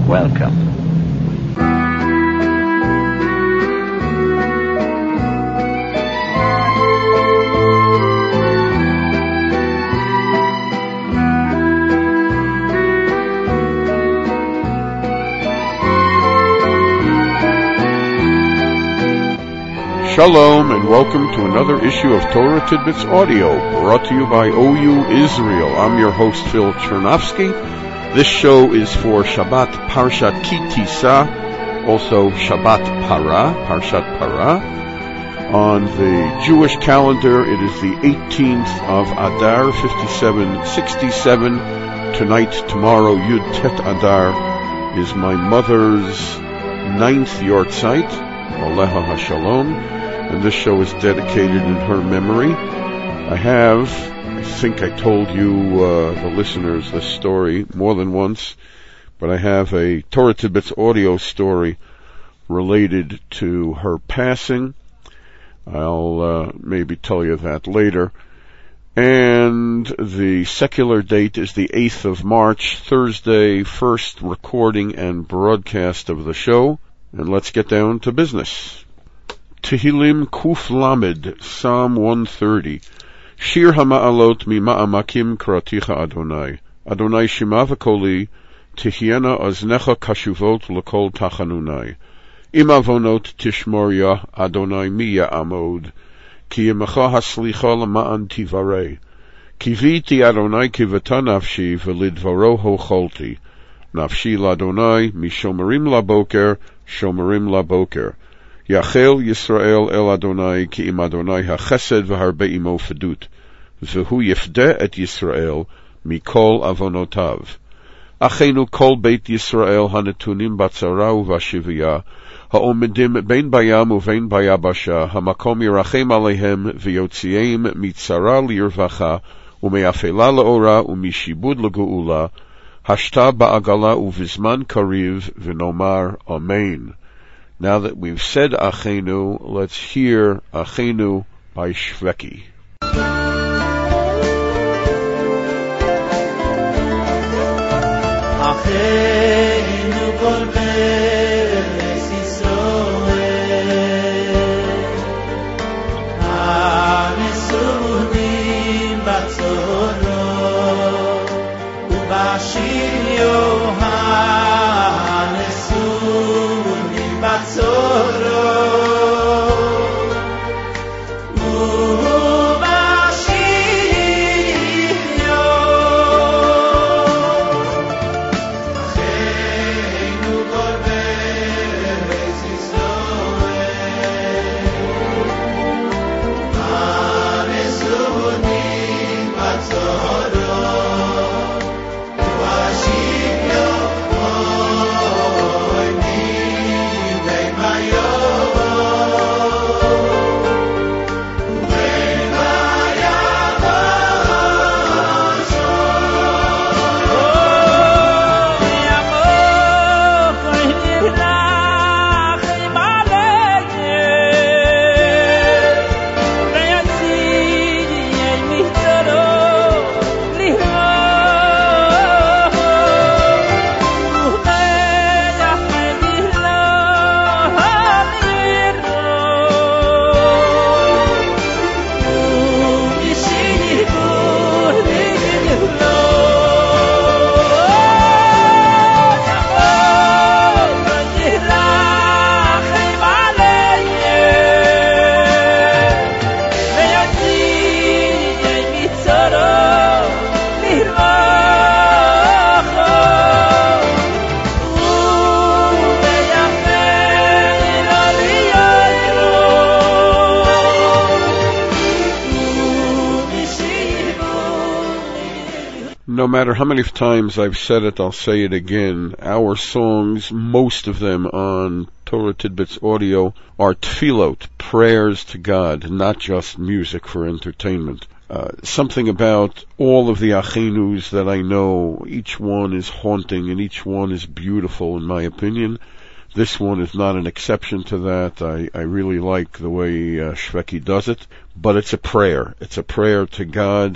Welcome. Shalom and welcome to another issue of Torah Tidbits Audio, brought to you by OU Israel. I'm your host Phil Chernovsky. This show is for Shabbat Parshat Ki Tisa, also Shabbat Para, Parshat Para. On the Jewish calendar, it is the 18th of Adar, 5767. Tonight, tomorrow, Yud Tet Adar, is my mother's 9th yortzeit, Aleha HaShalom. And this show is dedicated in her memory. I think I told you, the listeners, this story more than once, but I have a Torah Tidbits audio story related to her passing. I'll maybe tell you that later. And the secular date is the 8th of March, Thursday, first recording and broadcast of the show. And let's get down to business. Tehillim Kuf Lamed, Psalm 130. Shir Hama'alot Mima'amakim Kraticha Adonai. Adonai Shema v'koli, Tihiena Aznecha Kashuvot L'kol Tachanunai. Im Avonot Tishmor Adonai Mi Ya'amod. Ki Yemecha Haslicha L'ma'an Tivarei. Kiviti Adonai Kivata Nafshi V'lidvaro Hocholti. Nafshi L'Adonai Mishomerim Laboker, Shomerim Laboker. Yachel Yisrael El Adonai ki im Adonai hachesed v'harbe imo fedut, v'hu yifdeh et Yisrael mikol avonotav. Achenu kol beit Yisrael hanetunim batzara uvashivya, ha'omedim bein bayam uvein bayabasha, hamakom yirachem alehem v'yotzieim mitzara lirvacha, umeafela leora umishibud legeula, hashta ba'agala uvizman kariv v'nomar amen. Now that we've said Achenu, let's hear Achenu by Shveki. Achenu kol beis Yisroel, hanesunim batzorot, ubashivyo hanesunim batzorot, ubashivyo. Achenu kol beis Yisroel, hanesunim batzorot, ubashivyo. No matter how many times I've said it, I'll say it again. Our songs, most of them on Torah Tidbits Audio, are tefillot, prayers to God, not just music for entertainment. Something about all of the Achenus that I know, each one is haunting and each one is beautiful in my opinion. This one is not an exception to that. I really like the way Shveki does it, but it's a prayer. It's a prayer to God,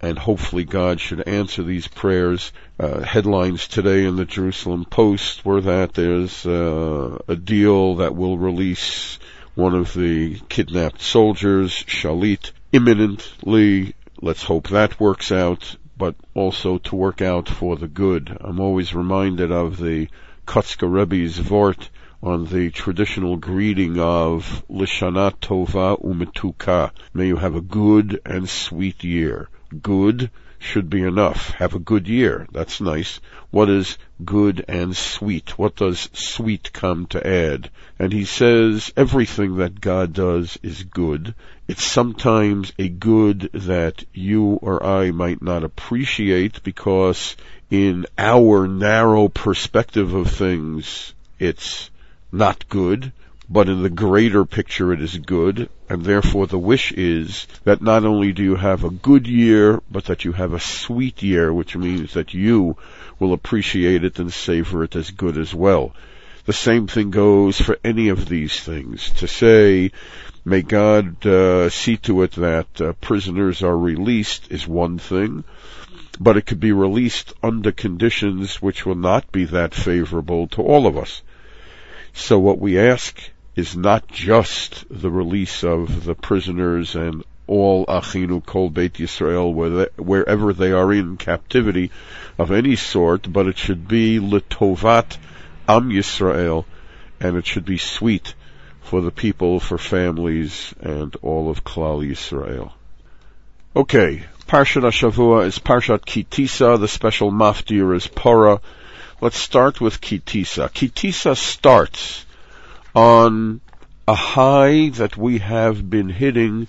and hopefully God should answer these prayers. Headlines today in the Jerusalem Post were that there's a deal that will release one of the kidnapped soldiers, Shalit, imminently. Let's hope that works out, but also to work out for the good. I'm always reminded of the Kotzker Rebbe's Vort on the traditional greeting of L'shana tova umetuka. May you have a good and sweet year. Good should be enough. Have a good year. That's nice. What is good and sweet? What does sweet come to add? And he says everything that God does is good. It's sometimes a good that you or I might not appreciate because in our narrow perspective of things, it's not good, but in the greater picture it is good, and therefore the wish is that not only do you have a good year, but that you have a sweet year, which means that you will appreciate it and savor it as good as well. The same thing goes for any of these things. To say, may God see to it that prisoners are released is one thing, but it could be released under conditions which will not be that favorable to all of us. So what we ask is not just the release of the prisoners and all Achinu Kol Beit Yisrael, wherever they are in captivity of any sort, but it should be L'tovat Am Yisrael, and it should be sweet for the people, for families, and all of Klal Yisrael. Okay, Parshat HaShavua is Parshat Ki Tisa. The special maftir is Porah. Let's start with Ki Tisa. Ki Tisa starts on a high that we have been hitting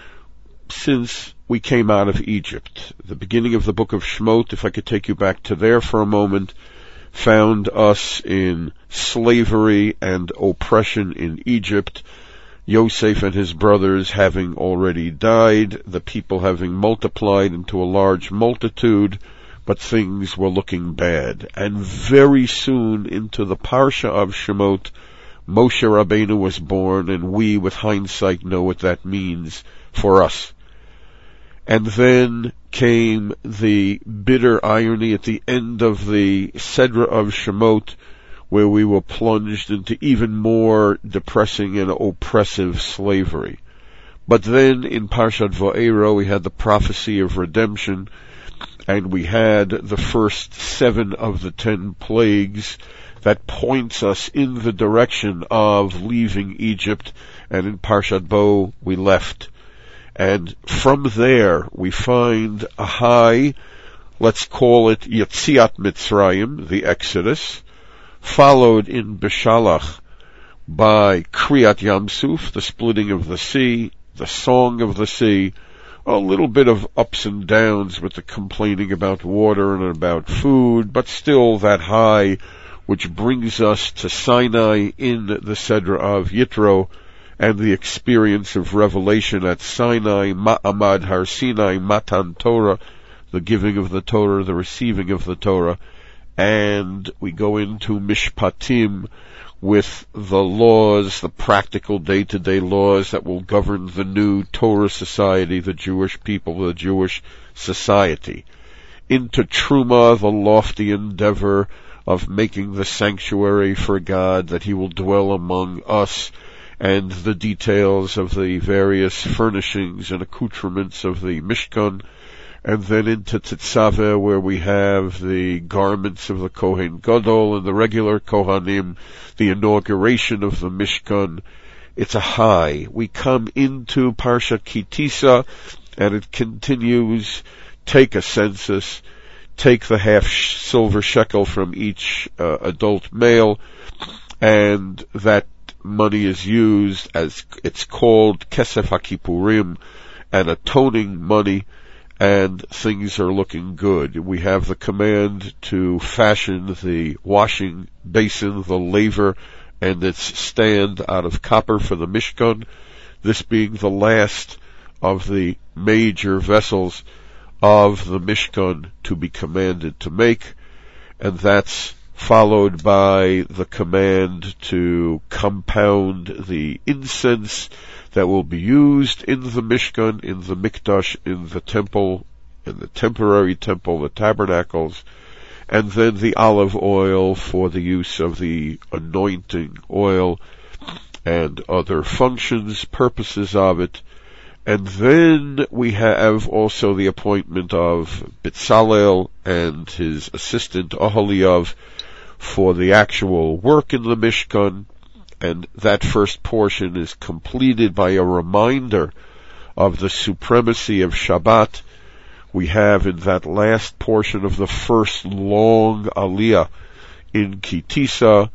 since we came out of Egypt. The beginning of the book of Shemot, if I could take you back to there for a moment, found us in slavery and oppression in Egypt. Yosef and his brothers having already died, the people having multiplied into a large multitude, but things were looking bad. And very soon into the Parsha of Shemot, Moshe Rabbeinu was born, and we, with hindsight, know what that means for us. And then came the bitter irony at the end of the Sedra of Shemot, where we were plunged into even more depressing and oppressive slavery. But then in Parshat Va'era we had the prophecy of redemption, and we had the first 7 of the 10 plagues that points us in the direction of leaving Egypt, and in Parshat Bo we left. And from there we find a high, let's call it Yetziat Mitzrayim, the Exodus, followed in Beshalach by Kriyat Yamsuf, the splitting of the sea, the song of the sea, a little bit of ups and downs with the complaining about water and about food, but still that high which brings us to Sinai in the Sedra of Yitro, and the experience of revelation at Sinai, Ma'amad Har Sinai, Matan Torah, the giving of the Torah, the receiving of the Torah, and we go into Mishpatim with the laws, the practical day-to-day laws that will govern the new Torah society, the Jewish people, the Jewish society. Into Truma, the lofty endeavor of making the sanctuary for God, that He will dwell among us, and the details of the various furnishings and accoutrements of the Mishkan, and then into Tetzaveh, where we have the garments of the Kohen Gadol and the regular Kohanim, the inauguration of the Mishkan. It's a high. We come into Parshat Ki Tisa, and it continues, take a census, take the half silver shekel from each adult male, and that money is used as, it's called Kesef HaKippurim, an atoning money, and things are looking good. We have the command to fashion the washing basin, the laver, and its stand out of copper for the Mishkan, this being the last of the major vessels of the Mishkan to be commanded to make, and that's followed by the command to compound the incense that will be used in the Mishkan, in the Mikdash, in the temple and the temporary temple, the tabernacles, and then the olive oil for the use of the anointing oil and other functions, purposes of it. And then we have also the appointment of Bezalel and his assistant Oholiav for the actual work in the Mishkan, and that first portion is completed by a reminder of the supremacy of Shabbat. We have in that last portion of the first long Aliyah in Kitisa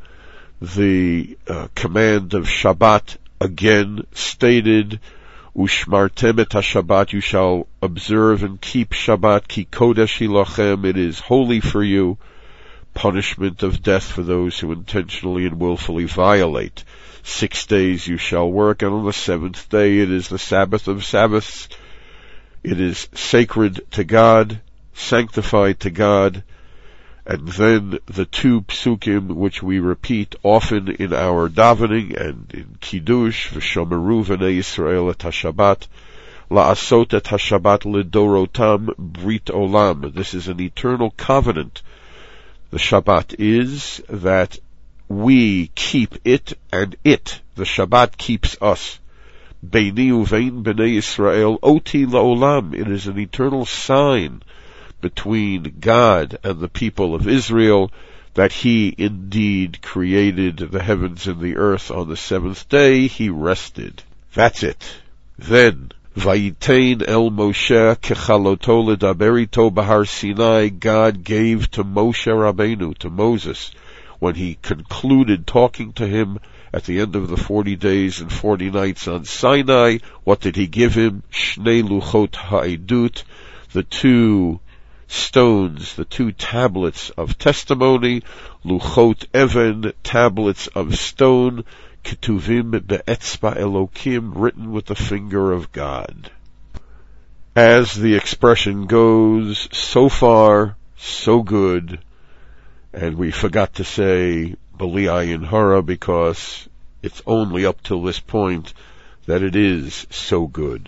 the command of Shabbat again stated, Ushmartem et HaShabbat, you shall observe and keep Shabbat, ki kodesh hi lachem, it is holy for you, punishment of death for those who intentionally and willfully violate. 6 days you shall work, and on the 7th day it is the Sabbath of Sabbaths. It is sacred to God, sanctified to God. And then the 2 psukim which we repeat often in our davening and in Kiddush, V'shomeru v'nei Yisrael et HaShabbat, la'asot et HaShabbat lidorotam brit olam. This is an eternal covenant. The Shabbat is that we keep it, and it, the Shabbat, keeps us. Beini uvein b'nei Yisrael oti la'olam. It is an eternal sign between God and the people of Israel that He indeed created the heavens and the earth on the 7th day. He rested. That's it. Then, Vayitein el Moshe kechaloto ledaber ito bahar Sinai, God gave to Moshe Rabbeinu, to Moses, when he concluded talking to him at the end of the 40 days and 40 nights on Sinai, what did he give him? Shnei luchot ha'edut, the 2 stones, the 2 tablets of testimony, luchot even, tablets of stone, ketuvim be'etzba Elokim, written with the finger of God. As the expression goes, so far, so good, and we forgot to say B'li Ayin Hara because it's only up till this point that it is so good.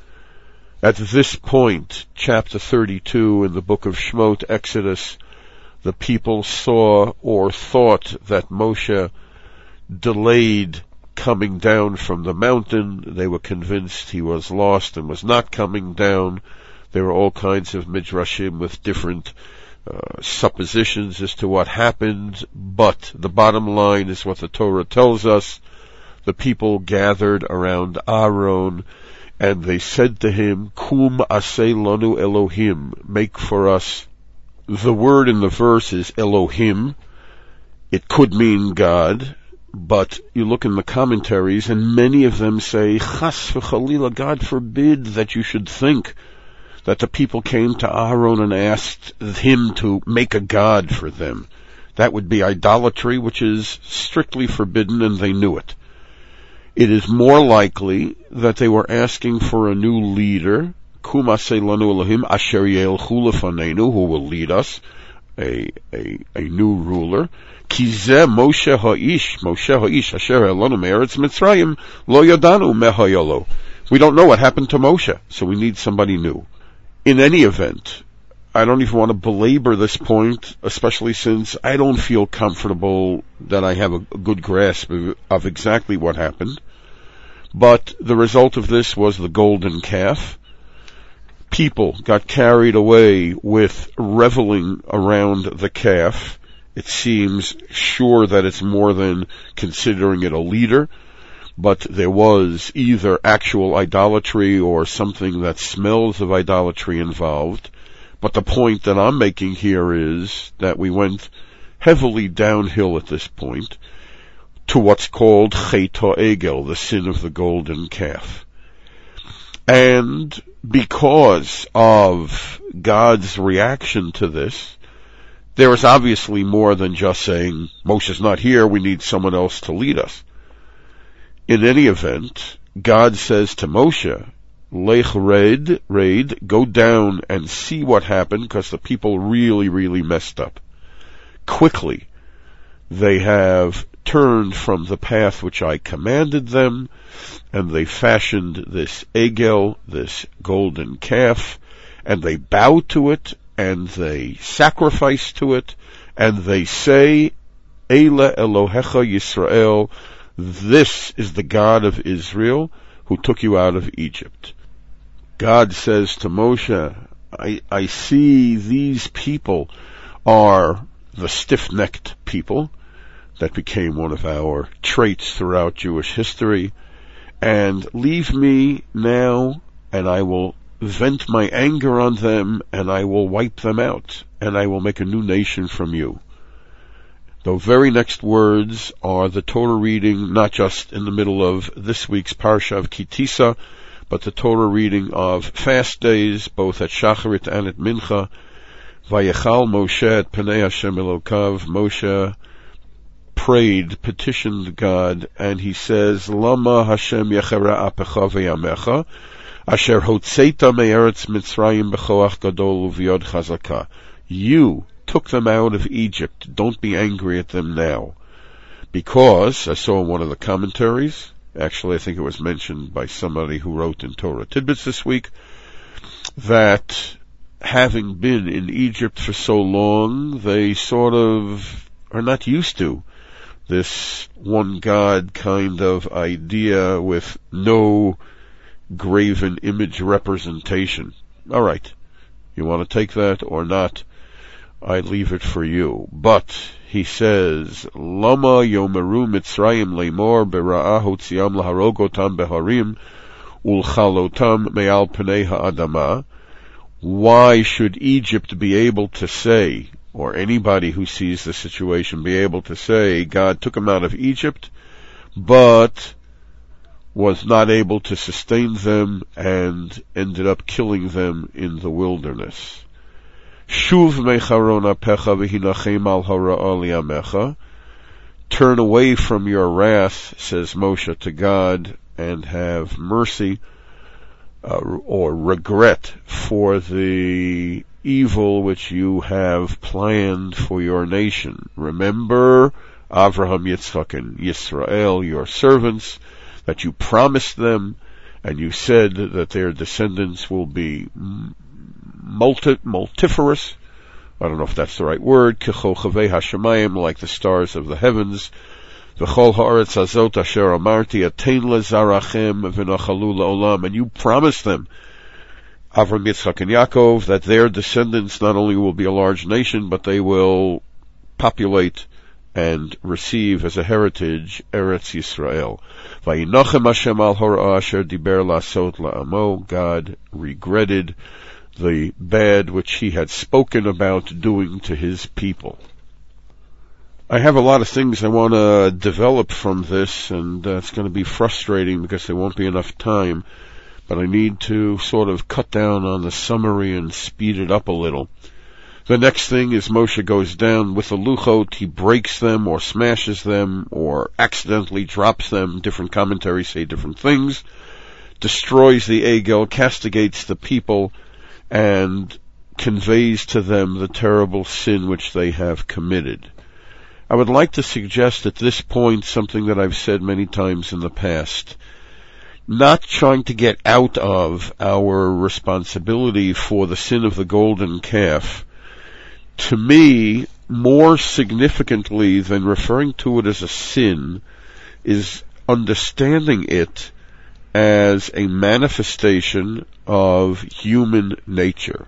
At this point, chapter 32 in the book of Shemot, Exodus, the people saw or thought that Moshe delayed coming down from the mountain. They were convinced he was lost and was not coming down. There were all kinds of midrashim with different suppositions as to what happened, but the bottom line is what the Torah tells us. The people gathered around Aaron, and they said to him, Kum aseh lanu Elohim, make for us. The word in the verse is Elohim. It could mean God, but you look in the commentaries, and many of them say, Chas v'chalila, God forbid that you should think that the people came to Aaron and asked him to make a god for them. That would be idolatry, which is strictly forbidden, and they knew it. It is more likely that they were asking for a new leader, Kum aseh lanu Elohim asher yelchu lefanenu, who will lead us, a new ruler. Ki zeh Moshe ha'ish asher elanu me'eretz Mitzrayim lo yadanu mehayolo. We don't know what happened to Moshe, so we need somebody new. In any event, I don't even want to belabor this point, especially since I don't feel comfortable that I have a good grasp of exactly what happened. But the result of this was the golden calf. People got carried away with reveling around the calf. It seems sure that it's more than considering it a leader, but there was either actual idolatry or something that smells of idolatry involved. But the point that I'm making here is that we went heavily downhill at this point to what's called Chet HaEgel, the sin of the golden calf. And because of God's reaction to this, there is obviously more than just saying, Moshe's not here, we need someone else to lead us. In any event, God says to Moshe, Lech raid, go down and see what happened, because the people really, really messed up. Quickly, they have turned from the path which I commanded them, and they fashioned this egel, this golden calf, and they bow to it, and they sacrifice to it, and they say, Eile Elohecha Yisrael, this is the God of Israel who took you out of Egypt. God says to Moshe, I see these people are the stiff-necked people that became one of our traits throughout Jewish history, and leave me now, and I will vent my anger on them, and I will wipe them out, and I will make a new nation from you. The very next words are the Torah reading, not just in the middle of this week's Parsha of Ki Tisa, but the Torah reading of fast days, both at Shacharit and at Mincha. Vayechal Moshe et Penei Hashem Elokav. Moshe prayed, petitioned God, and he says, Lama Hashem yechera apecha veyamecha, asher hotzeita me'eretz Mitzrayim bechoach gadol uviod chazaka. You took them out of Egypt. Don't be angry at them now. Because, I saw in one of the commentaries, actually I think it was mentioned by somebody who wrote in Torah Tidbits this week, that having been in Egypt for so long, they sort of are not used to this one God kind of idea with no graven image representation. All right, you want to take that or not? I leave it for you. But he says, Lama yomeru Mitzrayim lemor bera'ah hotziam laharogotam beharim ulchalotam me'al pnei ha'adama. Why should Egypt be able to say, or anybody who sees the situation be able to say, God took them out of Egypt, but was not able to sustain them and ended up killing them in the wilderness? Shuv mecharon apecha v'hinachem al hara'a li'amecha. Turn away from your wrath, says Moshe to God, and have mercy or regret for the evil which you have planned for your nation. Remember Avraham, Yitzchak, and Yisrael, your servants, that you promised them, and you said that their descendants will be multiferous. I don't know if that's the right word. Kechochavei hashamayim, like the stars of the heavens. V'chol haaretz hazot asher amarti atein lezarachem v'nachalu la'olam. And you promised them, Avram, Yitzchak, and Yaakov, that their descendants not only will be a large nation, but they will populate and receive as a heritage Eretz Yisrael. Vayinachem Hashem al hora'ah asher diber la'asot la'amo. God regretted the bad which he had spoken about doing to his people. I have a lot of things I want to develop from this, and it's going to be frustrating because there won't be enough time, but I need to sort of cut down on the summary and speed it up a little. The next thing is Moshe goes down with the luchot, he breaks them or smashes them or accidentally drops them. Different commentaries say different things. Destroys the egel, castigates the people, and conveys to them the terrible sin which they have committed. I would like to suggest at this point something that I've said many times in the past. Not trying to get out of our responsibility for the sin of the golden calf. To me, more significantly than referring to it as a sin, is understanding it as a manifestation of human nature.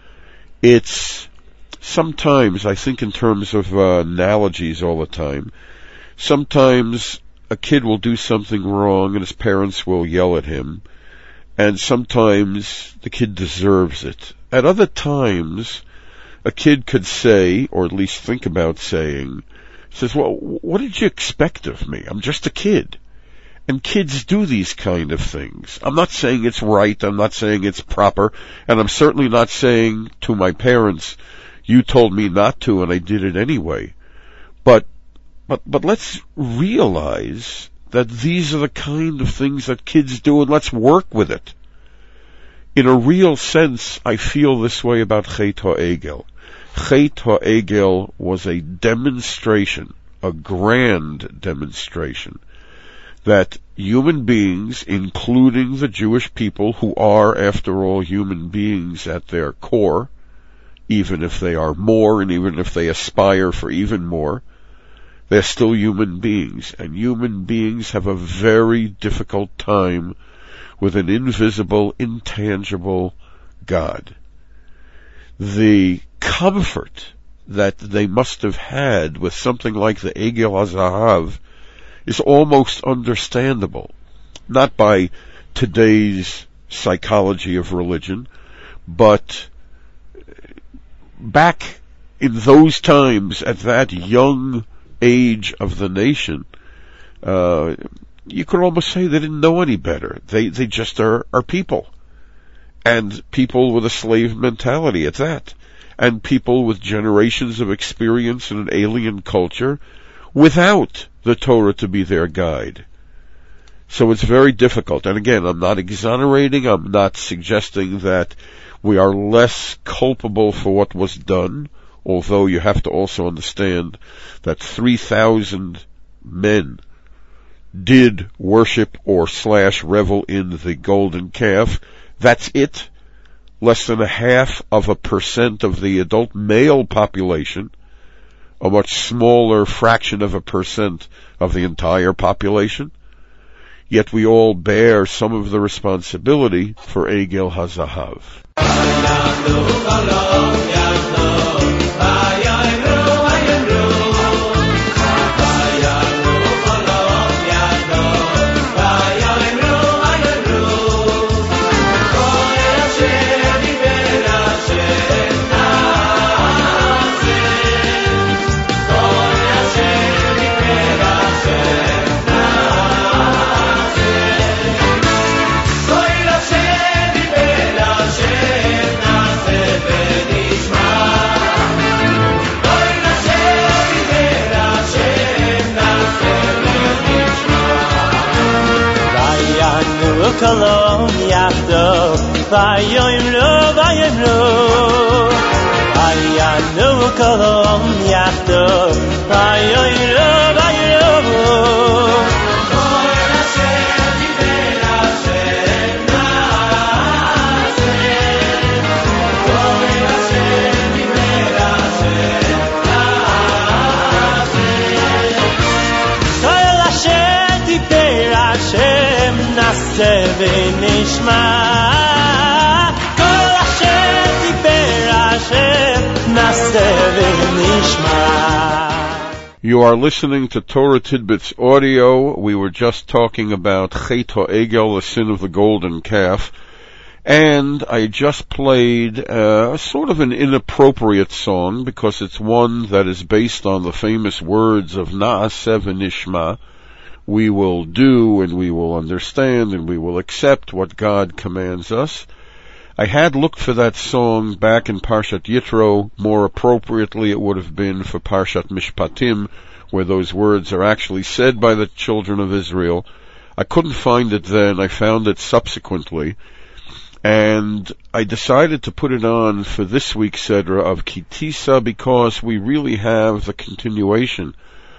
It's sometimes, I think in terms of analogies all the time, sometimes a kid will do something wrong and his parents will yell at him, and sometimes the kid deserves it. At other times, a kid could say, or at least think about saying, says, well, what did you expect of me? I'm just a kid. And kids do these kind of things. I'm not saying it's right, I'm not saying it's proper, and I'm certainly not saying to my parents, you told me not to and I did it anyway. But let's realize that these are the kind of things that kids do, and let's work with it. In a real sense, I feel this way about Chet HaEgel. Chet HaEgel was a demonstration, a grand demonstration, that human beings, including the Jewish people, who are, after all, human beings at their core, even if they are more and even if they aspire for even more, they're still human beings. And human beings have a very difficult time with an invisible, intangible God. The comfort that they must have had with something like the Egel HaZahav is almost understandable. Not by today's psychology of religion, but back in those times, at that young age of the nation, you could almost say they didn't know any better. They just are people. And people with a slave mentality at that. And people with generations of experience in an alien culture without the Torah to be their guide. So it's very difficult. And again, I'm not exonerating, I'm not suggesting that we are less culpable for what was done, although you have to also understand that 3,000 men did worship or / revel in the golden calf. That's it. Less than 0.5% of the adult male population, a much smaller fraction of a percent of the entire population. Yet we all bear some of the responsibility for Egel HaZahav. Kolom yachdo vayomru vayomru kolom yachdo vayomru Kol asher diber Hashem na'aseh Kol asher diber Hashem na'aseh Kol asher diber Hashem na'aseh v'nishma Kol asher diber Hashem na'aseh v'nishma. You are listening to Torah Tidbits Audio. We were just talking about Chet HaEgel, the sin of the golden calf, and I just played sort of an inappropriate song because it's one that is based on the famous words of Na'aseh v'nishma. We will do and we will understand and we will accept what God commands us. I had looked for that song back in Parshat Yitro. More appropriately, it would have been for Parshat Mishpatim, where those words are actually said by the children of Israel. I couldn't find it then. I found it subsequently. And I decided to put it on for this week's Sedra of Kitisa because we really have the continuation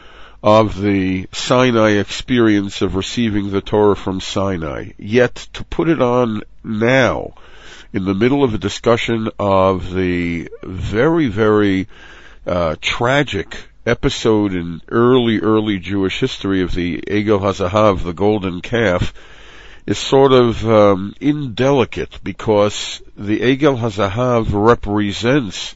of the Sinai experience of receiving the Torah from Sinai. Yet to put it on now, in the middle of a discussion of the very, very tragic episode in early Jewish history of the Egel HaZahav, the golden calf, is sort of indelicate because the Egel HaZahav represents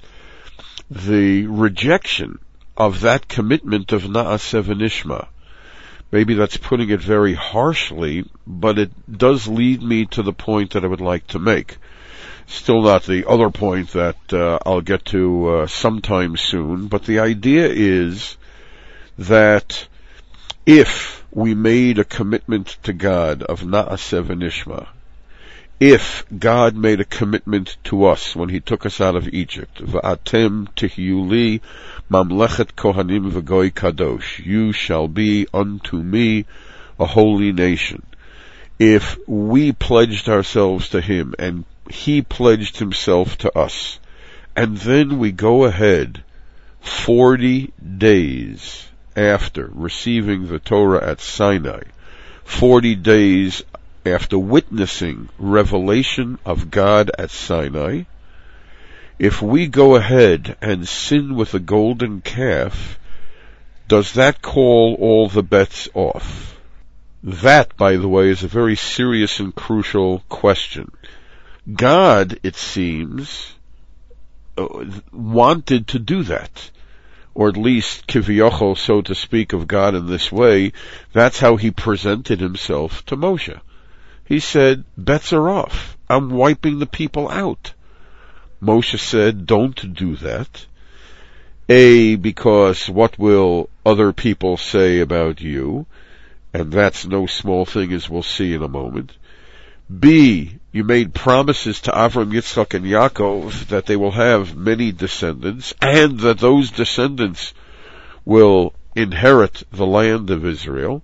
the rejection of that commitment of Na'aseh v'nishma. Maybe that's putting it very harshly, but it does lead me to the point that I would like to make. Still not the other point that I'll get to sometime soon, but the idea is that if we made a commitment to God of Na'aseh v'nishma, if God made a commitment to us when He took us out of Egypt, V'atem tihiyu li mamlechet kohanim v'goy kadosh, you shall be unto me a holy nation. If we pledged ourselves to Him and He pledged Himself to us, and then we go ahead 40 days after receiving the Torah at Sinai, 40 days after witnessing revelation of God at Sinai, if we go ahead and sin with a golden calf, does that call all the bets off? That, by the way, is a very serious and crucial question. God, it seems, wanted to do that. Or at least, Kivyochel, so to speak, of God in this way. That's how he presented himself to Moshe. He said, bets are off. I'm wiping the people out. Moshe said, don't do that. A, because what will other people say about you? And that's no small thing, as we'll see in a moment. B, you made promises to Avram, Yitzchak, and Yaakov that they will have many descendants, and that those descendants will inherit the land of Israel.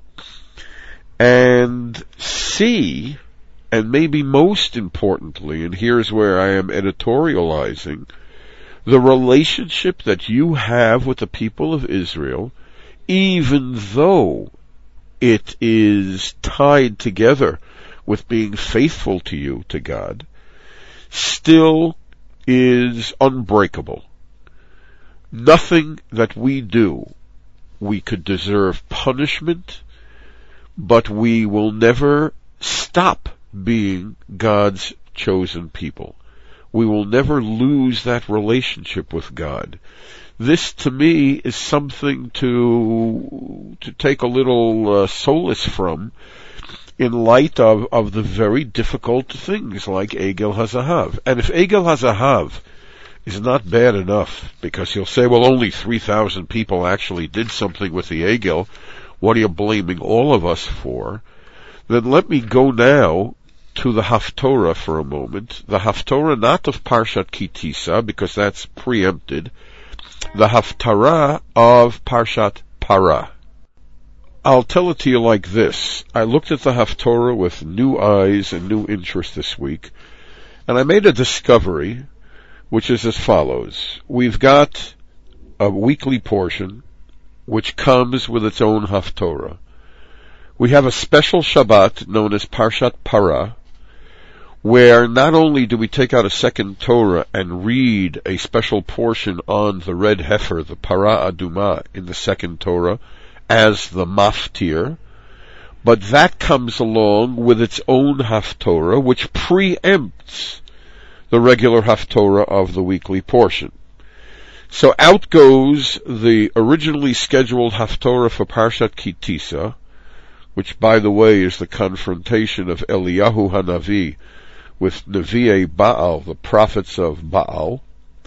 And C, and maybe most importantly, and here's where I am editorializing, the relationship that you have with the people of Israel, even though it is tied together with being faithful to you, to God, still is unbreakable. Nothing that we do, we could deserve punishment, but we will never stop being God's chosen people. We will never lose that relationship with God. This, to me, is something to take a little solace from, in light of the very difficult things like Egel HaZahav. And if Egel HaZahav is not bad enough, because you'll say, well, only 3,000 people actually did something with the Egel, what are you blaming all of us for? Then let me go now to the Haftorah for a moment. The Haftorah not of Parshat Ki Tisa, because that's preempted. The Haftarah of Parshat Parah. I'll tell it to you like this. I looked at the Haftorah with new eyes and new interest this week, and I made a discovery, which is as follows. We've got a weekly portion, which comes with its own Haftorah. We have a special Shabbat known as Parshat Parah, where not only do we take out a second Torah and read a special portion on the red heifer, the Parah Adumah, in the second Torah, as the maftir, but that comes along with its own Haftorah, which preempts the regular Haftorah of the weekly portion. So out goes the originally scheduled Haftorah for Parshat Ki Tisa, which, by the way, is the confrontation of Eliyahu HaNavi with Nevi'ei Baal, the prophets of Baal,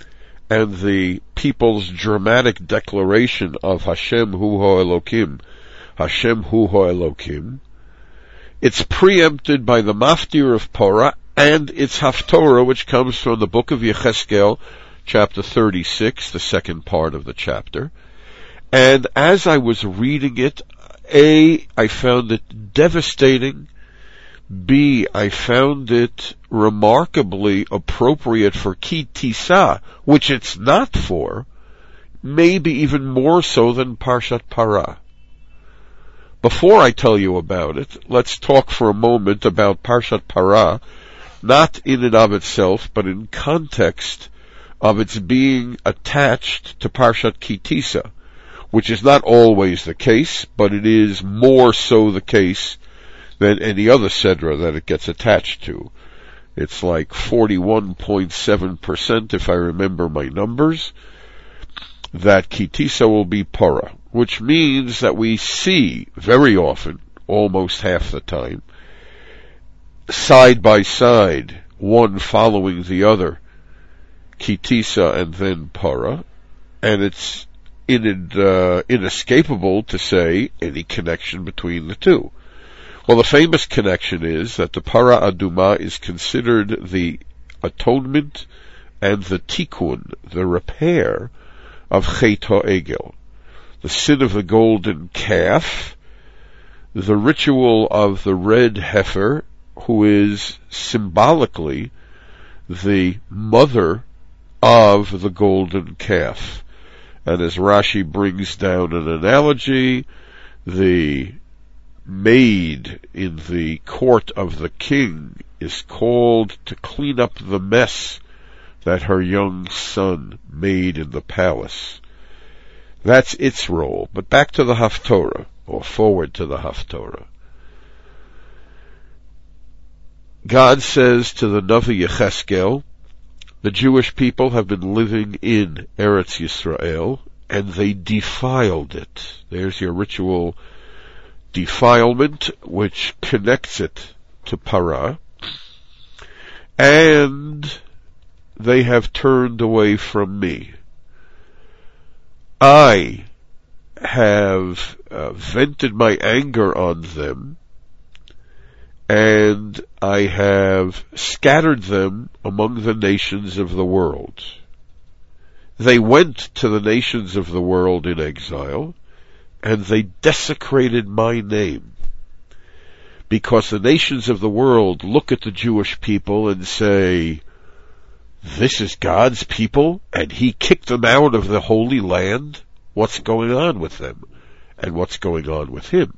and the people's dramatic declaration of Hashem Hu Ha'elokim, Hashem Hu Ha'elokim. It's preempted by the Maftir of Parah and its Haftorah, which comes from the book of Yecheskel, chapter 36, the second part of the chapter. And as I was reading it, A, I found it devastating. B, I found it remarkably appropriate for Ki Tisa, which it's not for, maybe even more so than Parshat Parah. Before I tell you about it, let's talk for a moment about Parshat Parah, not in and of itself, but in context of its being attached to Parshat Ki Tisa, which is not always the case, but it is more so the case than any other Sedra that it gets attached to. It's like 41.7%, if I remember my numbers, that Ki Tisa will be Parah, which means that we see very often, almost half the time, side by side, one following the other, Ki Tisa and then Parah, and it's inescapable to say any connection between the two. Well, the famous connection is that the Parah Adumah is considered the atonement and the tikkun, the repair of Chet HaEgel, the sin of the golden calf, the ritual of the red heifer, who is symbolically the mother of the golden calf. And as Rashi brings down an analogy, the maid in the court of the king is called to clean up the mess that her young son made in the palace. That's its role. But back to the Haftorah, or forward to the Haftorah. God says to the Navi Yecheskel, the Jewish people have been living in Eretz Yisrael, and they defiled it. There's your ritual defilement, which connects it to para. And they have turned away from me. I have vented my anger on them, and I have scattered them among the nations of the world. They went to the nations of the world in exile, and they desecrated my name. Because the nations of the world look at the Jewish people and say, this is God's people, and He kicked them out of the Holy Land? What's going on with them? And what's going on with Him?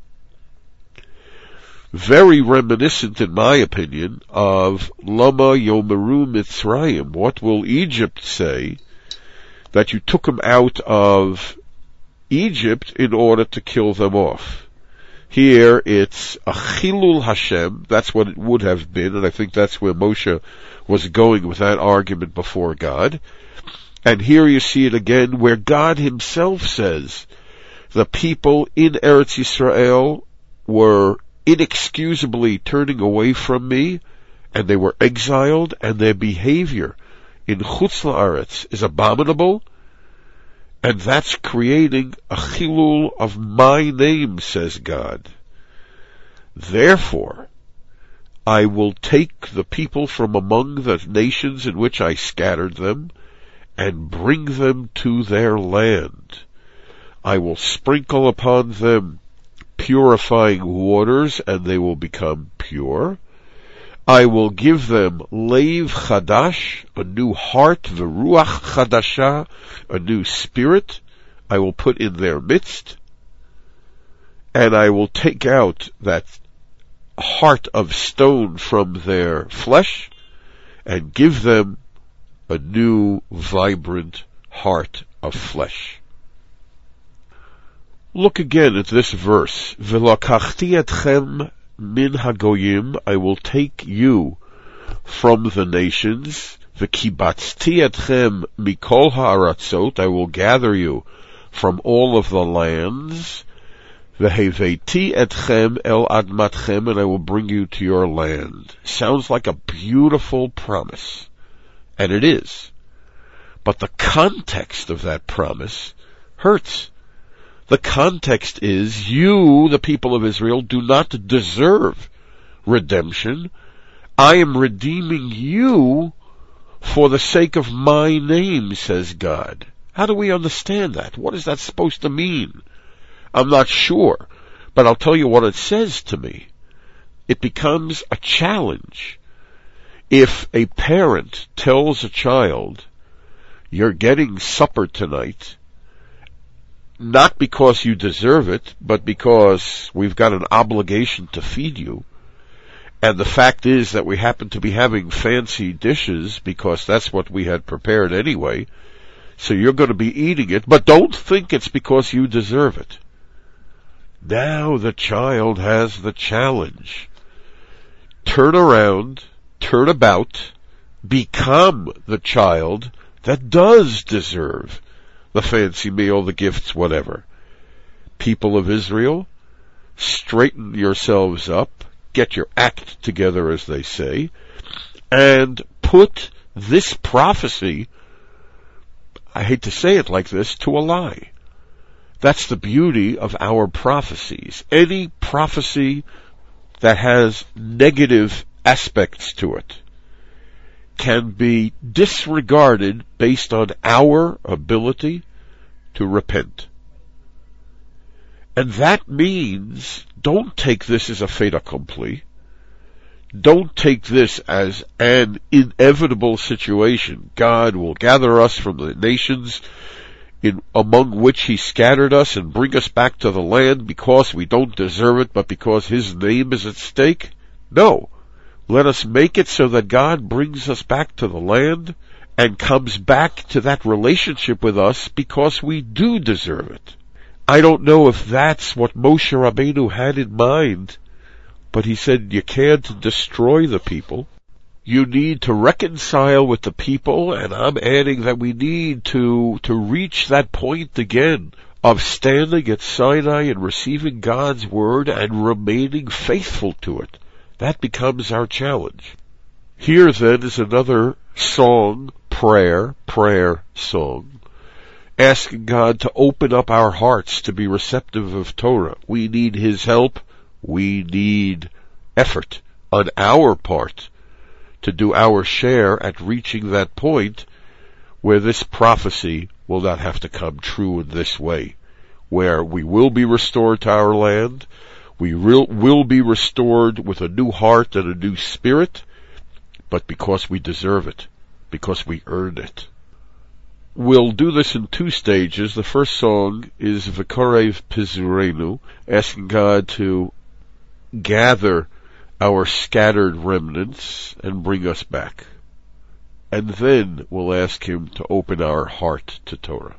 Very reminiscent, in my opinion, of Lama Yomeru Mitzrayim. What will Egypt say? That you took them out of Egypt in order to kill them off. Here it's a Chilul Hashem. That's what it would have been, and I think that's where Moshe was going with that argument before God. And here you see it again where God Himself says the people in Eretz Yisrael were inexcusably turning away from me, and they were exiled, and their behavior in Chutz La'aretz is abominable, and that's creating a chilul of my name, says God. Therefore, I will take the people from among the nations in which I scattered them, and bring them to their land. I will sprinkle upon them purifying waters, and they will become pure. I will give them Leiv Chadash, a new heart, V'ruach Chadasha, a new spirit, I will put in their midst, and I will take out that heart of stone from their flesh, and give them a new, vibrant heart of flesh. Look again at this verse. V'lakachti etchem min hagoyim, I will take you from the nations. V'kibatzti etchem mikol ha'aratzot, I will gather you from all of the lands. V'heveti etchem el admatchem, and I will bring you to your land. Sounds like a beautiful promise. And it is. But the context of that promise hurts. The context is, you, the people of Israel, do not deserve redemption. I am redeeming you for the sake of my name, says God. How do we understand that? What is that supposed to mean? I'm not sure, but I'll tell you what it says to me. It becomes a challenge. If a parent tells a child, you're getting supper tonight, not because you deserve it, but because we've got an obligation to feed you, and the fact is that we happen to be having fancy dishes because that's what we had prepared anyway, so you're going to be eating it, but don't think it's because you deserve it. Now the child has the challenge. Turn around, turn about, become the child that does deserve the fancy meal, the gifts, whatever. People of Israel, straighten yourselves up, get your act together, as they say, and put this prophecy, I hate to say it like this, to a lie. That's the beauty of our prophecies. Any prophecy that has negative aspects to it can be disregarded based on our ability to repent. And that means, don't take this as a fait accompli. Don't take this as an inevitable situation. God will gather us from the nations among which he scattered us, and bring us back to the land because we don't deserve it, but because his name is at stake? No. Let us make it so that God brings us back to the land and comes back to that relationship with us because we do deserve it. I don't know if that's what Moshe Rabbeinu had in mind, but he said you can't destroy the people. You need to reconcile with the people, and I'm adding that we need to reach that point again of standing at Sinai and receiving God's word and remaining faithful to it. That becomes our challenge. Here then is another song, prayer song, asking God to open up our hearts to be receptive of Torah. We need His help. We need effort on our part to do our share at reaching that point where this prophecy will not have to come true in this way, where we will be restored to our land, we will be restored with a new heart and a new spirit, but because we deserve it, because we earned it. We'll do this in two stages. The first song is V'korev Pizurenu, asking God to gather our scattered remnants and bring us back. And then we'll ask Him to open our heart to Torah.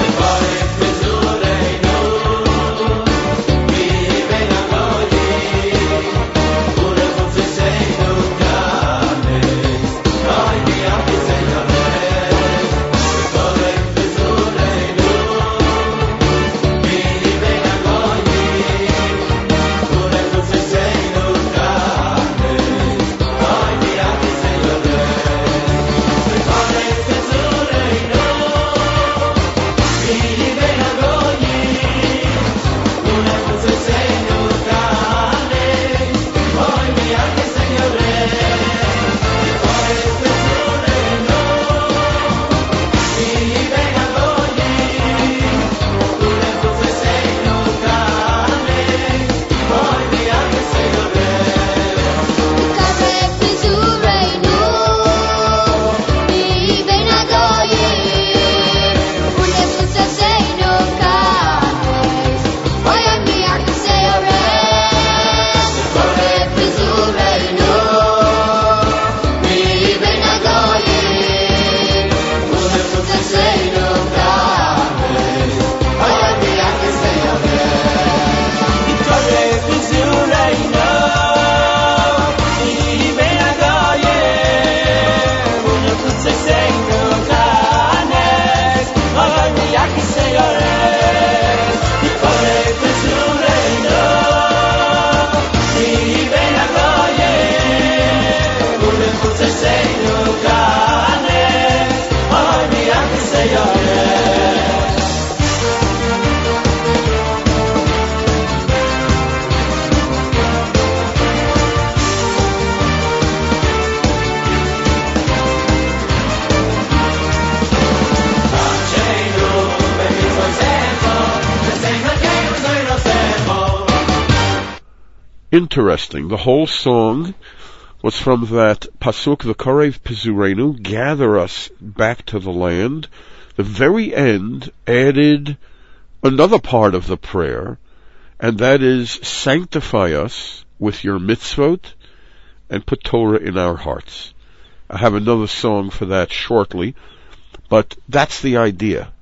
Interesting. The whole song was from that pasuk, V'korev Pizurenu, gather us back to the land. The very end added another part of the prayer, and that is, sanctify us with your mitzvot and put Torah in our hearts. I have another song for that shortly, but that's the idea.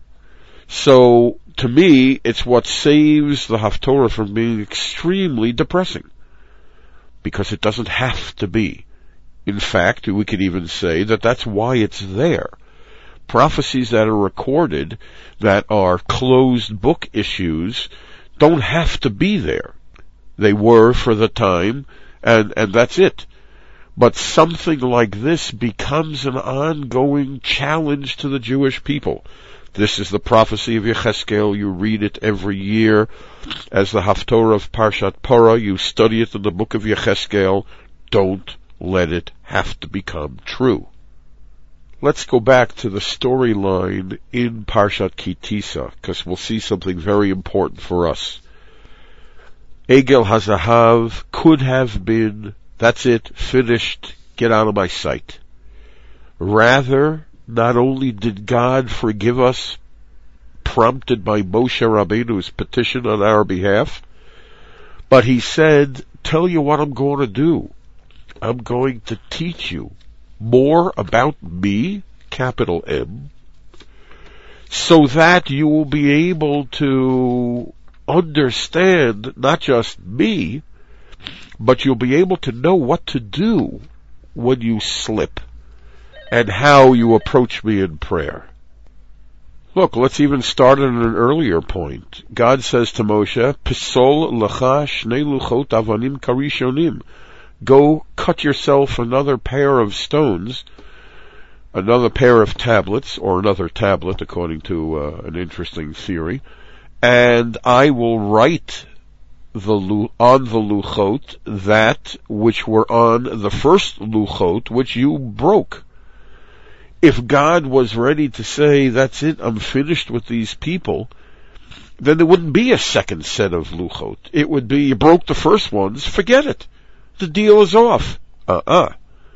So, to me, it's what saves the Haftorah from being extremely depressing, because it doesn't have to be. In fact, we could even say that that's why it's there. Prophecies that are recorded, that are closed book issues, don't have to be there. They were for the time, and that's it. But something like this becomes an ongoing challenge to the Jewish people. This is the prophecy of Yecheskel. You read it every year as the Haftorah of Parshat Parah. You study it in the book of Yecheskel. Don't let it have to become true. Let's go back to the storyline in Parshat Ki Tisa, because we'll see something very important for us. Egel HaZahav could have been, that's it, finished, get out of my sight. Rather, not only did God forgive us prompted by Moshe Rabbeinu's petition on our behalf. But he said, tell you what I'm going to do. I'm going to teach you more about me, capital M, so that you will be able to understand not just me, but you'll be able to know what to do when you slip and how you approach me in prayer. Look, let's even start at an earlier point. God says to Moshe, Pisol lecha shnei luchot avanim karishonim. Go cut yourself another pair of stones, another pair of tablets, or another tablet, according to an interesting theory, and I will write on the luchot that which were on the first luchot, which you broke. If God was ready to say, that's it, I'm finished with these people, then there wouldn't be a second set of luchot. It would be, you broke the first ones, forget it. The deal is off. Psol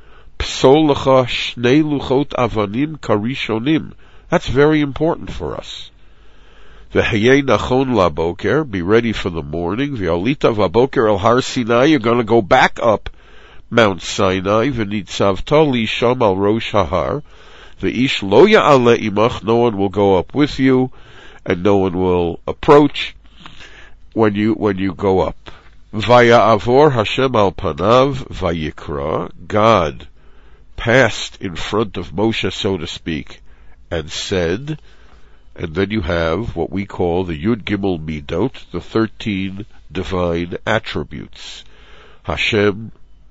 lecha shnei luchot avanim karishonim. That's very important for us. V'hayei nachon laboker, be ready for the morning. V'alita vaboker el har Sinai, you're going to go back up Mount Sinai. V'nitzavta li sham al rosh hahar. V'ish lo ya'ale imach, no one will go up with you, and no one will approach when you go up. Vaya'avor Hashem al panav vayikra, God passed in front of Moshe, so to speak, and said, and then you have what we call the Yud Gimel Midot, the 13 divine attributes. Hashem,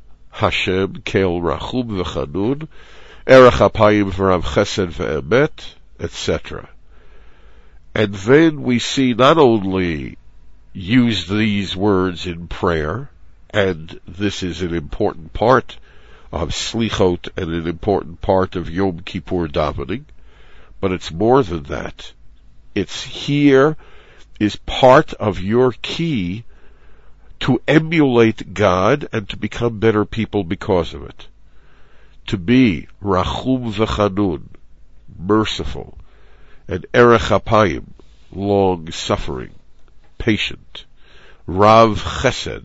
Kel Rachum v'Chanun, Erech Apayim v'Rav Chesed v'Emet, etc. And then we see not only use these words in prayer, and this is an important part of Slichot and an important part of Yom Kippur davening, but it's more than that. It's here is part of your key to emulate God and to become better people because of it. To be Rachum v'Chanun, merciful, and Erech Apayim, long-suffering, patient, Rav Chesed,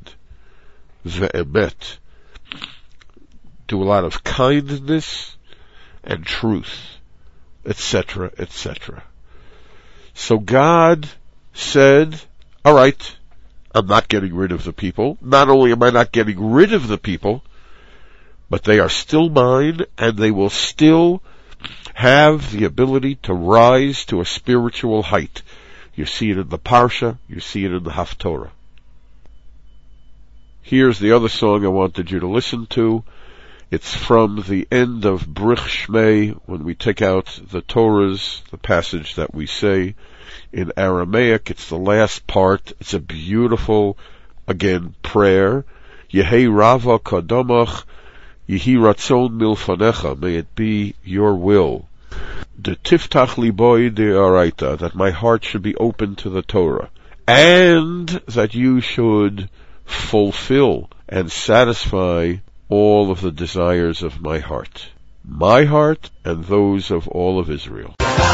Ve'emet, do a lot of kindness and truth, etc., etc. So God said, all right, I'm not getting rid of the people. Not only am I not getting rid of the people, but they are still mine, and they will still have the ability to rise to a spiritual height. You see it in the Parsha, you see it in the Haftorah. Here's the other song I wanted you to listen to. It's from the end of Brich Shmei, when we take out the Torahs, the passage that we say in Aramaic. It's the last part. It's a beautiful, again, prayer. Yehei Rava Kadomach, Yehi Ratzon Milfanecha, may it be your will. De Tiftach Liboy de Araita, that my heart should be open to the Torah, and that you should fulfill and satisfy all of the desires of my heart and those of all of Israel.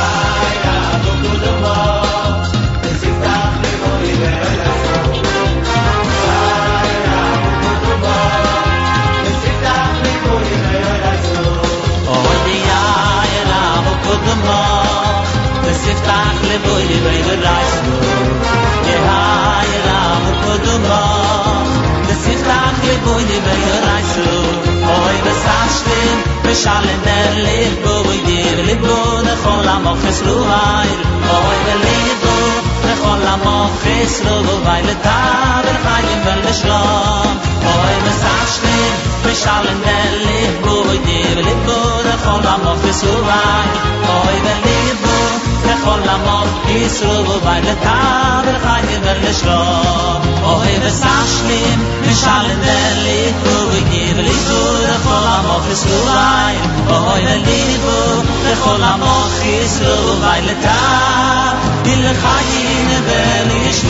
Shalom der Lebo dir Lebo nechol amoches ruvail Oy der Lebo nechol amoches ruvail Taber chayim vel l'shlom Oy mesashlim Shalom der Lebo dir Lebo nechol amoches ruvail Oy der Lebo nechol amoches ruvail Taber chayim vel l'shlom Oy mesashlim Shalom der Lebo dir Lebo nechol amoches ruvail Oy libo lechol amochis rovay letav dil chayim vel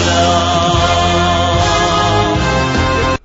yishlo.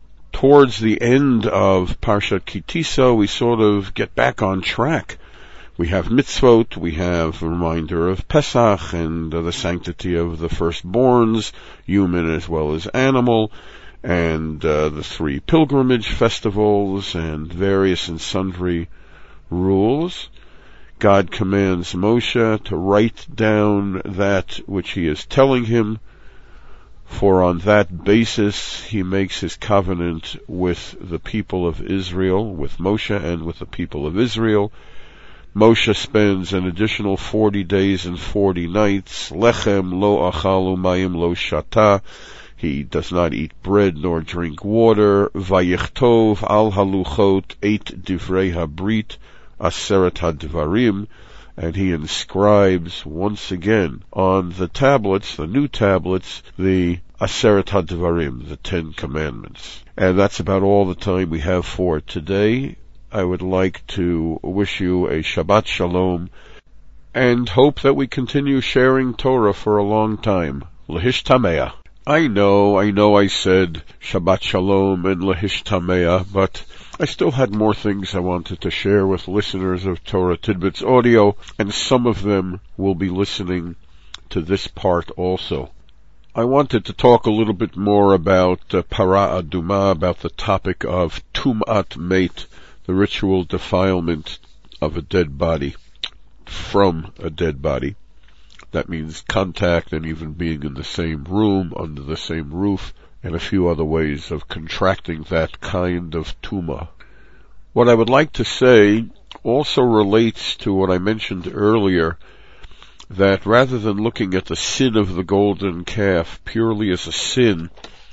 Towards the end of Parshat Kitisa, we sort of get back on track We have mitzvot, we have a reminder of Pesach and the sanctity of the firstborns, human as well as animal, and the 3 pilgrimage festivals and various and sundry rules. God commands Moshe to write down that which he is telling him, for on that basis he makes his covenant with the people of Israel, with Moshe and with the people of Israel. Moshe spends an additional 40 days and 40 nights. Lechem lo achalu mayim lo shata. He does not eat bread nor drink water. Vayichtov al haluchot 8 divrei habrit aseret hadvarim. And he inscribes once again on the tablets, the new tablets, the aseret hadvarim, the 10 commandments. And that's about all the time we have for today. I would like to wish you a Shabbat Shalom and hope that we continue sharing Torah for a long time. L'hishtameah. I know I said Shabbat Shalom and L'hishtameah, but I still had more things I wanted to share with listeners of Torah Tidbits Audio, and some of them will be listening to this part also. I wanted to talk a little bit more about Para Aduma, about the topic of Tum'at Met, the ritual defilement of a dead body, from a dead body. That means contact and even being in the same room, under the same roof, and a few other ways of contracting that kind of tumah. What I would like to say also relates to what I mentioned earlier, that rather than looking at the sin of the golden calf purely as a sin,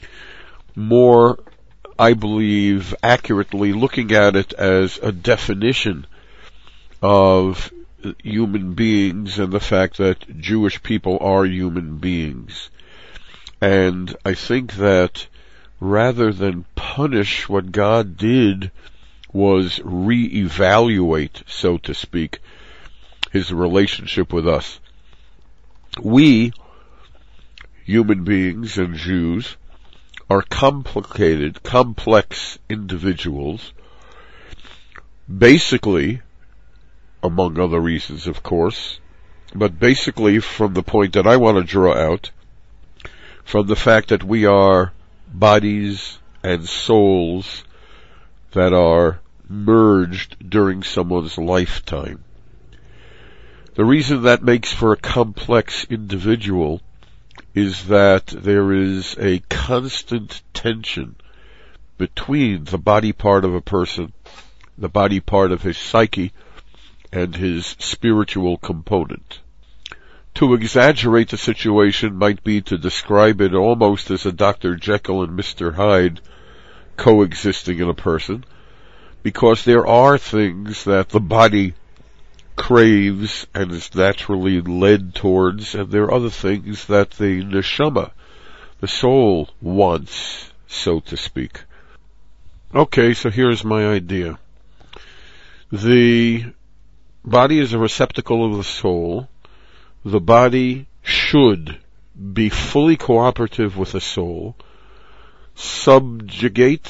more, I believe, accurately looking at it as a definition of human beings and the fact that Jewish people are human beings. And I think that rather than punish, what God did was reevaluate, so to speak, his relationship with us. We, human beings and Jews, are complicated, complex individuals, basically, among other reasons, of course, but basically from the point that I want to draw out, from the fact that we are bodies and souls that are merged during someone's lifetime. The reason that makes for a complex individual is that there is a constant tension between the body part of a person, the body part of his psyche, and his spiritual component. To exaggerate the situation might be to describe it almost as a Dr. Jekyll and Mr. Hyde coexisting in a person, because there are things that the body craves and is naturally led towards, and there are other things that the neshama, the soul, wants, so to speak. Okay, so here's my idea. The body is a receptacle of the soul. The body should be fully cooperative with the soul, submerge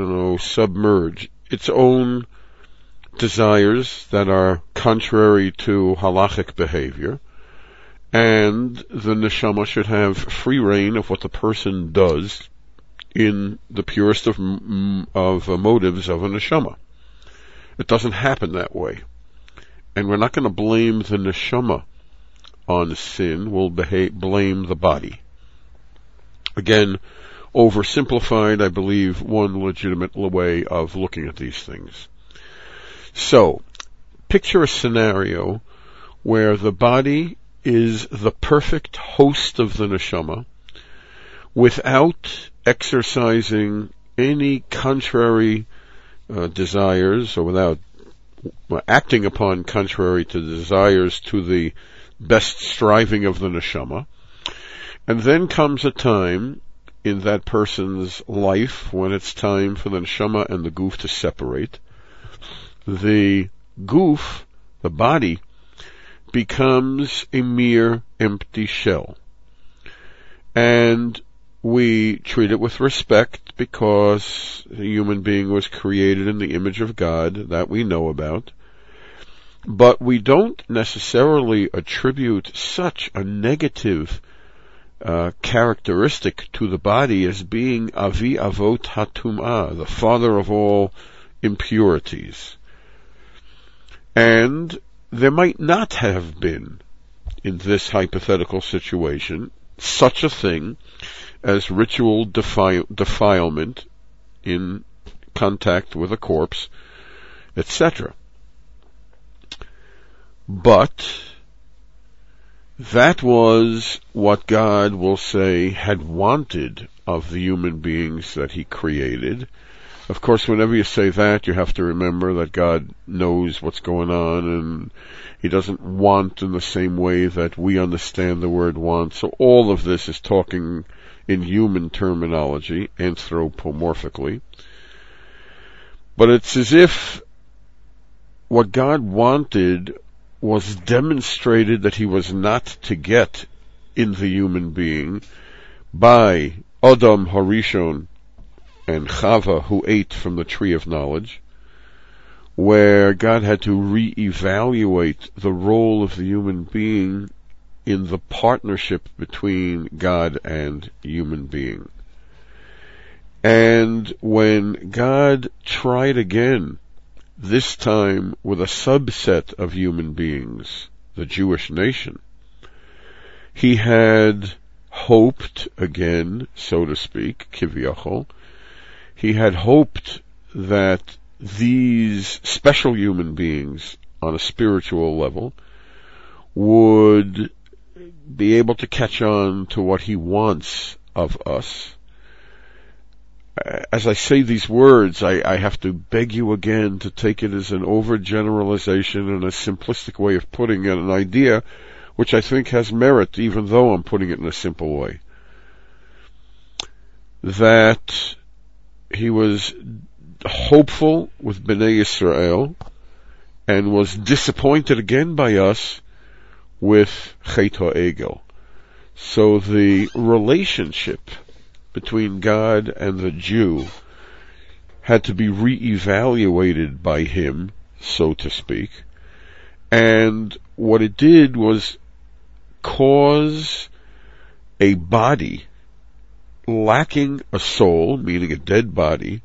its own desires that are contrary to halachic behavior, and the neshama should have free reign of what the person does in the purest of motives of a neshama. It doesn't happen that way. And we're not going to blame the neshama on sin, we'll blame the body. Again, oversimplified, I believe, one legitimate way of looking at these things. So, picture a scenario where the body is the perfect host of the neshama without exercising any contrary desires, or without acting upon contrary to the desires to the best striving of the neshama. And then comes a time in that person's life when it's time for the neshama and the guf to separate. The guf, the body, becomes a mere empty shell. And we treat it with respect because the human being was created in the image of God, that we know about. But we don't necessarily attribute such a negative characteristic to the body as being Avi Avot HaTum'ah, the father of all impurities. And there might not have been, in this hypothetical situation, such a thing as ritual defilement in contact with a corpse, etc. But that was what God will say had wanted of the human beings that He created. Of course, whenever you say that, you have to remember that God knows what's going on, and He doesn't want in the same way that we understand the word want. So all of this is talking in human terminology, anthropomorphically. But it's as if what God wanted was demonstrated that He was not to get in the human being by Adam Harishon and Chava, who ate from the tree of knowledge, where God had to reevaluate the role of the human being in the partnership between God and human being. And when God tried again, this time with a subset of human beings, the Jewish nation, He had hoped again, so to speak, Kiviyachol, He had hoped that these special human beings on a spiritual level would be able to catch on to what He wants of us. As I say these words, I have to beg you again to take it as an overgeneralization and a simplistic way of putting it, an idea which I think has merit, even though I'm putting it in a simple way. That He was hopeful with Bnei Yisrael and was disappointed again by us with Chet HaEgel. So the relationship between God and the Jew had to be reevaluated by Him, so to speak. And what it did was cause a body lacking a soul, meaning a dead body,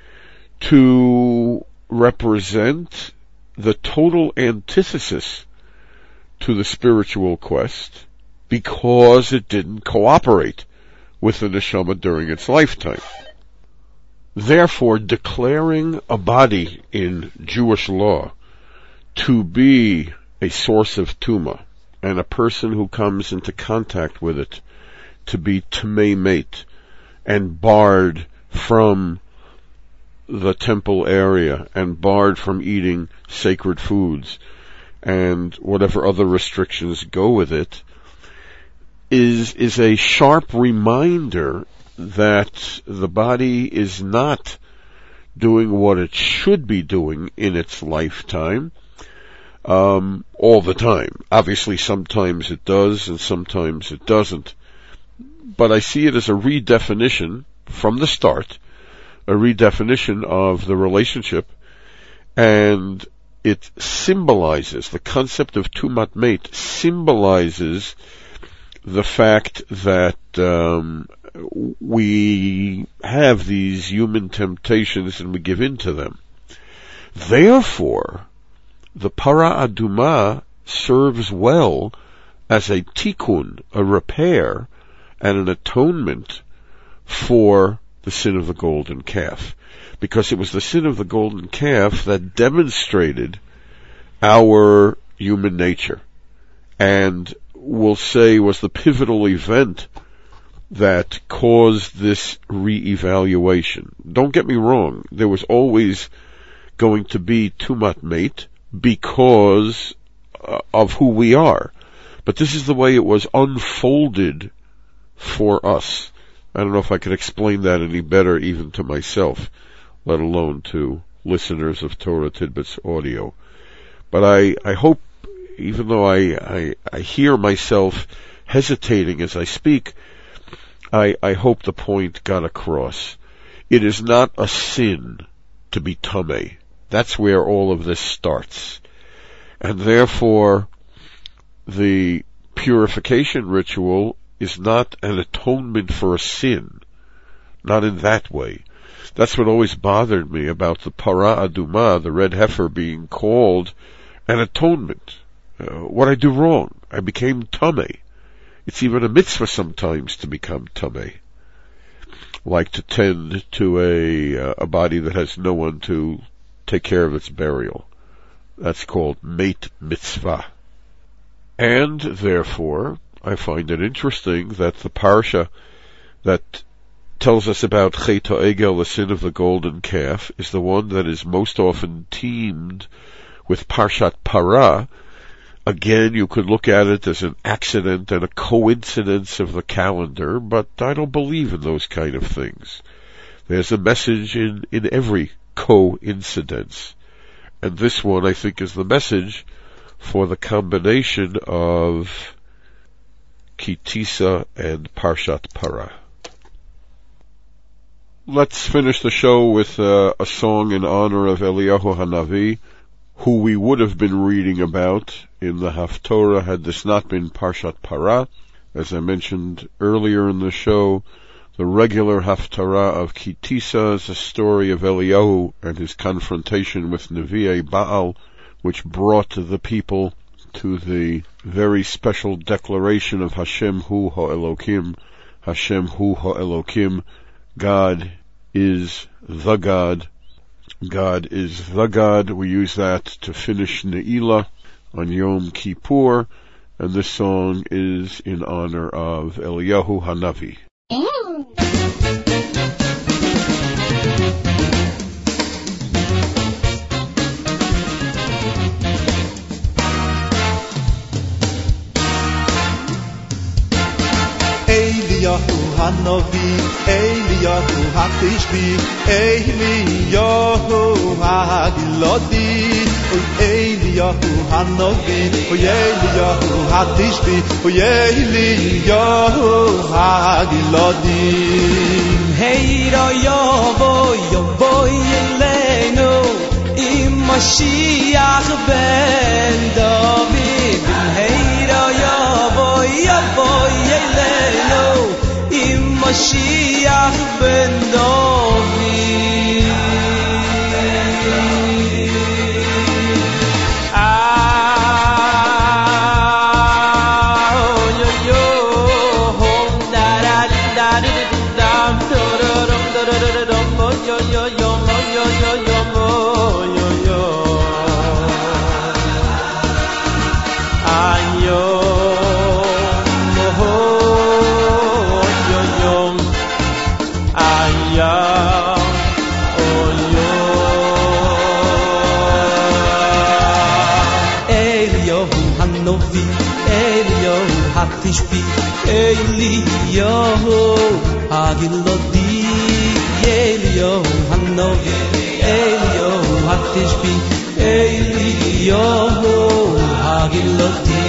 to represent the total antithesis to the spiritual quest, because it didn't cooperate with the neshama during its lifetime. Therefore, declaring a body in Jewish law to be a source of tumah, and a person who comes into contact with it to be tumei mate and barred from the temple area and barred from eating sacred foods and whatever other restrictions go with it, is a sharp reminder that the body is not doing what it should be doing in its lifetime, all the time. Obviously, sometimes it does and sometimes it doesn't. But I see it as a redefinition from the start, a redefinition of the relationship, and it symbolizes, the concept of tumat mate symbolizes the fact that we have these human temptations and we give in to them. Therefore, the para aduma serves well as a tikkun, a repair, and an atonement for the sin of the golden calf. Because it was the sin of the golden calf that demonstrated our human nature, and we'll say was the pivotal event that caused this re-evaluation. Don't get me wrong, there was always going to be tumat mate because of who we are. But this is the way it was unfolded for us. I don't know if I can explain that any better even to myself, let alone to listeners of Torah Tidbits audio. But I hope, even though I hear myself hesitating as I speak, I hope the point got across. It is not a sin to be tameh. That's where all of this starts. And therefore, the purification ritual is not an atonement for a sin. Not in that way. That's what always bothered me about the Parah Adumah, the red heifer, being called an atonement. What I do wrong? I became Tameh. It's even a mitzvah sometimes to become Tameh. Like to tend to a body that has no one to take care of its burial. That's called Meit Mitzvah. And therefore, I find it interesting that the parsha that tells us about Chet HaEgel, the sin of the golden calf, is the one that is most often teamed with Parshat Parah. Again, you could look at it as an accident and a coincidence of the calendar, but I don't believe in those kind of things. There's a message in every coincidence. And this one, I think, is the message for the combination of Ki Tisa and Parshat Parah. Let's finish the show with a song in honor of Eliyahu Hanavi, who we would have been reading about in the Haftorah had this not been Parshat Parah. As I mentioned earlier in the show, the regular Haftarah of Ki Tisa is a story of Eliyahu and his confrontation with Nevi'ei Baal, which brought the people to the very special declaration of Hashem Hu HaElokim, Hashem Hu HaElokim, God is the God. God is the God. We use that to finish Ne'ilah on Yom Kippur, and this song is in honor of Eliyahu Hanavi. Eliyahu Hanavi, Eliyahu HaTishbi, Eliyahu HaGiladi, Eliyahu Hanavi, Eliyahu HaTishbi, Eliyahu HaGiladi. Heira Yovoy Elenu, Im Mashiach ben David. Heira Yovoy Elenu, Im Mashiach ben David. Tishbi Eliyahu Hagiladi, Eliyahu Hanavi, Eliyahu HaTishbi, Eliyahu Hagiladi.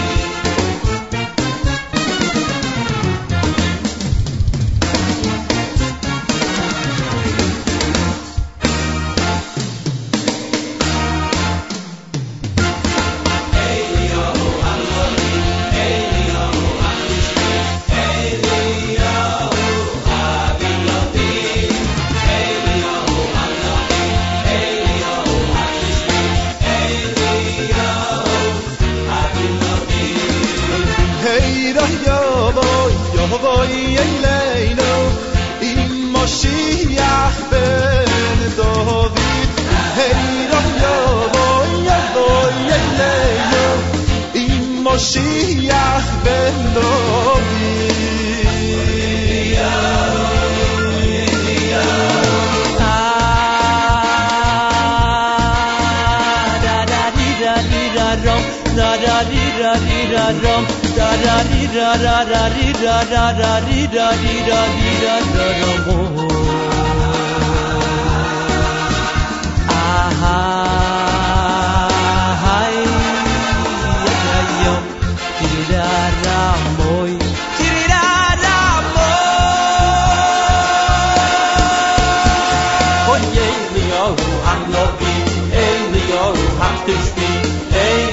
Moshiach ben Eliyahu Hanavi, Eliyahu HaTishbi,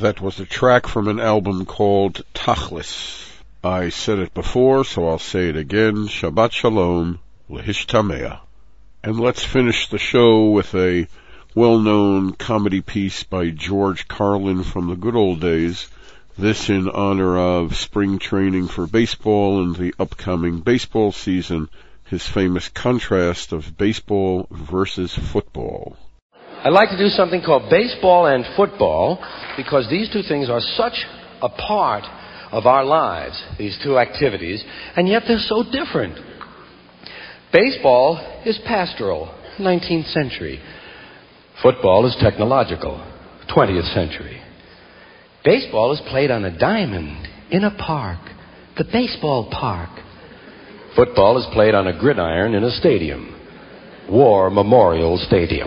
That was a track from an album called Tachlis. I said it before, so I'll say it again. Shabbat Shalom, L'Hishtamea. And let's finish the show with a well-known comedy piece by George Carlin from the good old days. This in honor of spring training for baseball and the upcoming baseball season. His famous contrast of baseball versus football. I'd like to do something called baseball and football because these two things are such a part of our lives, these two activities, and yet they're so different. Baseball is pastoral, 19th century. Football is technological, 20th century. Baseball is played on a diamond in a park, the baseball park. Football is played on a gridiron in a stadium, War Memorial Stadium.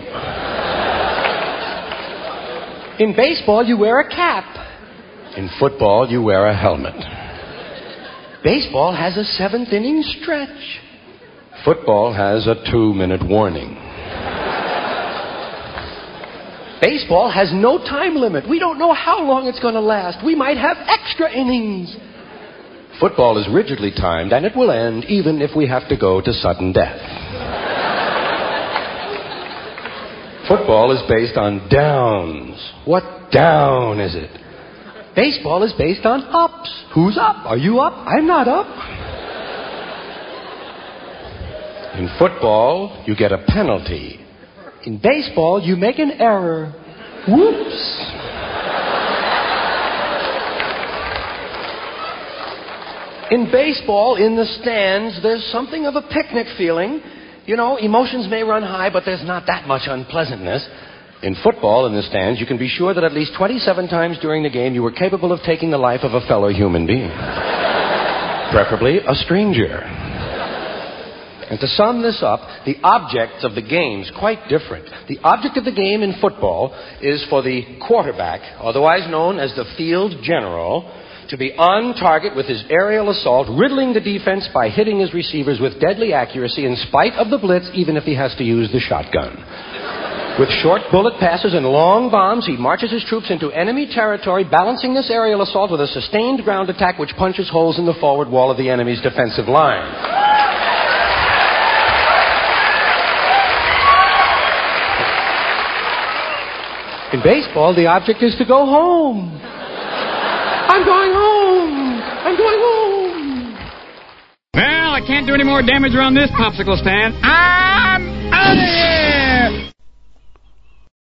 In baseball, you wear a cap. In football, you wear a helmet. Baseball has a 7th inning stretch. Football has a 2-minute warning. Baseball has no time limit. We don't know how long it's going to last. We might have extra innings. Football is rigidly timed, and it will end even if we have to go to sudden death. Football is based on downs. What down is it? Baseball is based on ups. Who's up? Are you up? I'm not up. In football, you get a penalty. In baseball, you make an error. Whoops. In baseball, in the stands, there's something of a picnic feeling. You know, emotions may run high, but there's not that much unpleasantness. In football, in the stands, you can be sure that at least 27 times during the game you were capable of taking the life of a fellow human being. Preferably a stranger. And to sum this up, the objects of the game's quite different. The object of the game in football is for the quarterback, otherwise known as the field general, to be on target with his aerial assault, riddling the defense by hitting his receivers with deadly accuracy in spite of the blitz, even if he has to use the shotgun. With short bullet passes and long bombs, he marches his troops into enemy territory, balancing this aerial assault with a sustained ground attack which punches holes in the forward wall of the enemy's defensive line. In baseball, the object is to go home. I'm going home. I'm going home. Well, I can't do any more damage around this popsicle stand. I'm out of here.